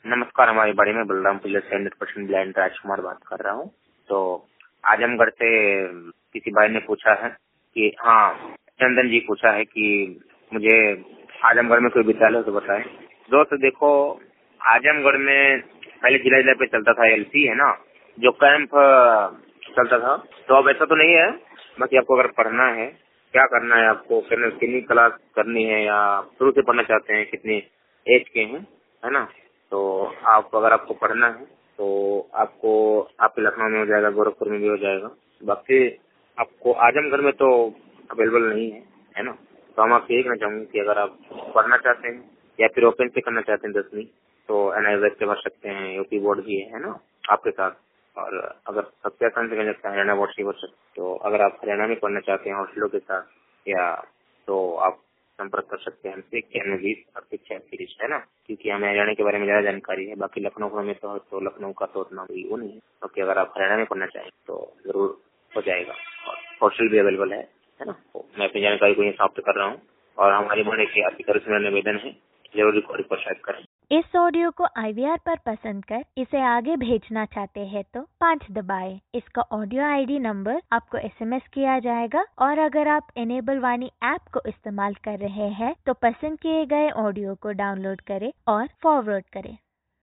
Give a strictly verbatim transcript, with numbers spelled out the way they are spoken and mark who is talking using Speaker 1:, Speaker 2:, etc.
Speaker 1: नमस्कार, हमारी बाड़ी में बलरामपुर से हंड्रेड परसेंट ब्लाइंड राजकुमार बात कर रहा हूँ। तो आजमगढ़ से किसी भाई ने पूछा है कि हाँ, चंदन जी पूछा है कि मुझे आजमगढ़ में कोई विद्यालय हो तो बताएं। दोस्त देखो, आजमगढ़ में पहले जिला जिला पे चलता था एलसी है ना, जो कैंप चलता था, तो अब ऐसा तो नहीं है। बाकी आपको अगर पढ़ना है, क्या करना है आपको, कितनी क्लास करनी है या शुरू से पढ़ना चाहते हैं, कितनी एज के हैं, है ना। तो आप अगर आपको पढ़ना है तो आपको आपके लखनऊ में हो जाएगा, गोरखपुर में भी हो जाएगा। बाकी आपको आजमगढ़ में तो अवेलेबल नहीं है, है ना। तो हम आपसे यही कहना चाहूंगे कि अगर आप पढ़ना चाहते हैं या फिर ओपन से करना चाहते हैं दसवीं, तो एनआईएस से भर सकते हैं। यूपी बोर्ड भी है ना आपके साथ। और अगर सबसे आसान से कहना चाहते हैं हरियाणा बोर्ड से भर सकते। तो अगर आप हरियाणा में पढ़ना चाहते हैं हॉस्टलों के साथ या, तो आप संपर्क कर सकते हैं हमसे इक्यानवे बीस अड़तीस छत्तीस, है ना। क्योंकि हमें हरियाणा के बारे में ज्यादा जानकारी है। बाकी लखनऊ में तो, तो लखनऊ का तो उतना भी वो नहीं है। बाकी अगर आप हरियाणा में पढ़ना चाहें तो जरूर हो जाएगा और हॉस्टल भी अवेलेबल है, है ना। तो मैं अपनी जानकारी को यहाँ समाप्त कर रहा हूँ और हमारी बड़े के अधिकारी से मेरा निवेदन है, जरूर रिकॉर्ड पर शायद करें।
Speaker 2: इस ऑडियो को आईवीआर पर पसंद कर इसे आगे भेजना चाहते हैं तो पाँच दबाएं। इसका ऑडियो आईडी नंबर आपको एसएमएस किया जाएगा और अगर आप इनेबल वाणी ऐप को इस्तेमाल कर रहे हैं तो पसंद किए गए ऑडियो को डाउनलोड करें और फॉरवर्ड करें।